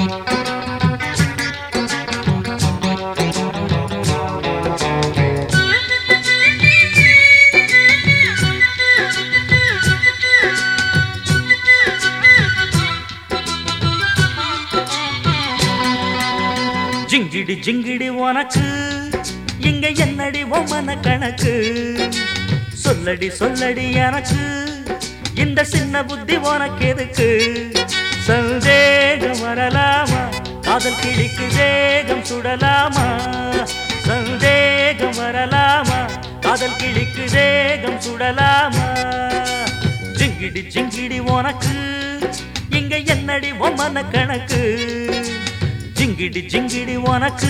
ஜிங்கிடி ஜிங்கிடி உனக்கு இங்க என்னடி ஒம்மன கணக்கு சொல்லடி சொல்லடி எனக்கு இந்த சின்ன புத்தி உனக்கு எதுக்கு சந்தேகம் வரலாமா காதல் கிளிக்கு வேகம் சுடலாமா சந்தேகம் வரலாமா காதல் கிளிக்கு வேகம் சுடலாமா ஜிங்கிடி ஜிங்கிடி உனக்கு இங்க என்னடி ஒம்மன கணக்கு ஜிங்கிடி ஜிங்கிடி உனக்கு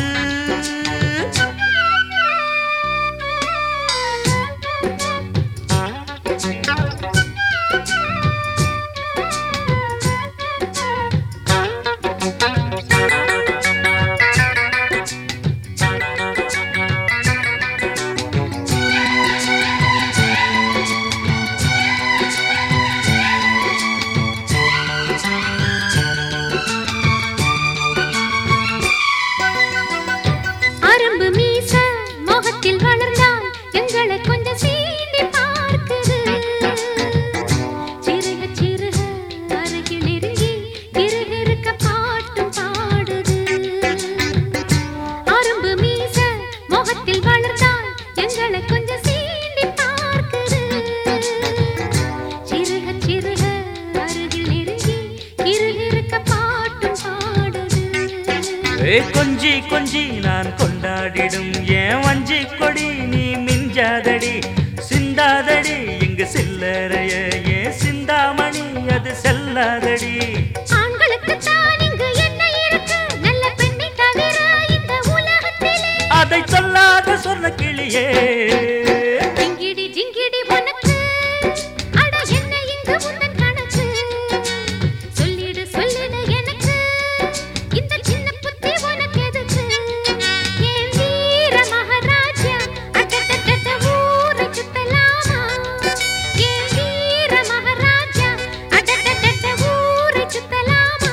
கொஞ்சி கொஞ்சி நான் கொண்டாடிடும் ஏன் வஞ்சி கொடி நீ மிஞ்சாதடி சிந்தாதடி இங்கு சில்லறைய ஏன் சிந்தாமணி அது செல்லாதடி ஆண்களுக்கு தான் இங்கு என்ன இருக்கு நல்ல பெண்ணை தவிர இந்த உலகத்திலே அதை சொல்லாத சொன்ன கிளியே ஜிங்கிடி ஜிங்கிடி உனக்கு அட என்ன இங்கு உந்தன் கணக்கு சொல்லிடு சொல்லிடு எனக்கு இந்த சின்ன புத்தி உனக்கு எதுக்கு ஏன் வீர மகாராஜா அடடடட ஊரை சுத்தலாமா ஏன் வீர மகாராஜா அடடடட ஊரை சுத்தலாமா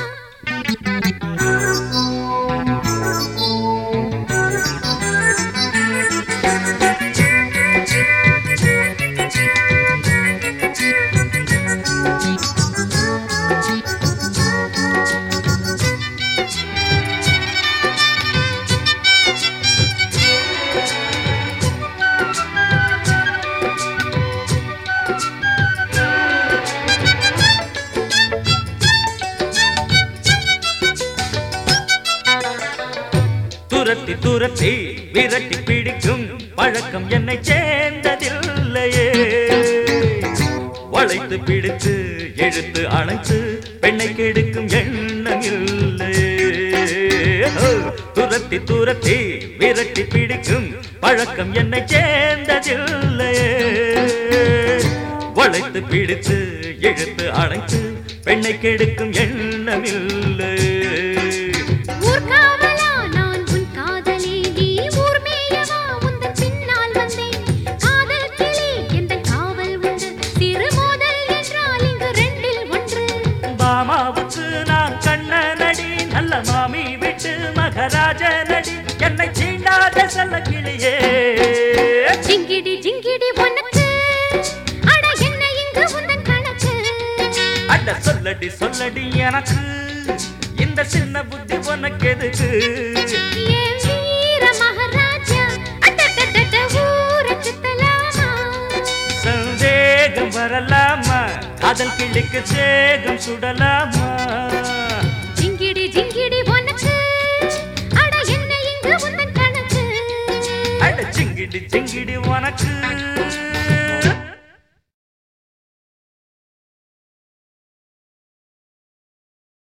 துரத்தி துரத்தி விரட்டி பிடிக்கும் பழக்கம் என்னை சேர்ந்ததில்லையே வளைத்து பிடித்து எழுத்து அணைத்து பெண்ணை கெடுக்கும் எண்ணம் இல்லையே துரத்தி துரத்தி விரட்டி பிடிக்கும் பழக்கம் என்னை சேர்ந்ததில்லையே வளைத்து பிடித்து எழுத்து அணைத்து பெண்ணை கெடுக்கும் எண்ணம் இல்லையே மாமாவுக்கு நான் கண்ணனடி நல்ல மாமி விட்டு மகராஜ நடி என்னை சீண்டாத செல்ல கிளியே ஜிங்கிடி ஜிங்கிடி உனக்கு அட என்ன இங்கு உந்தன் கணக்கு அட சொல்லடி சொல்லடி எனக்கு இந்த சின்ன புத்தி உனக்கு எதுக்கு ஏன் வீர மகாராஜா அடடடட ஊரை சுத்தலாமா சந்தேகம் வரலாமா காதல் கிளிக்கு சேகம் சுடலாமா ஜிங்கிடி ஜிங்கிடி உனக்கு அட என்ன இங்கு உந்தன் கணக்கு அட ஜிங்கிடி ஜிங்கிடி உனக்கு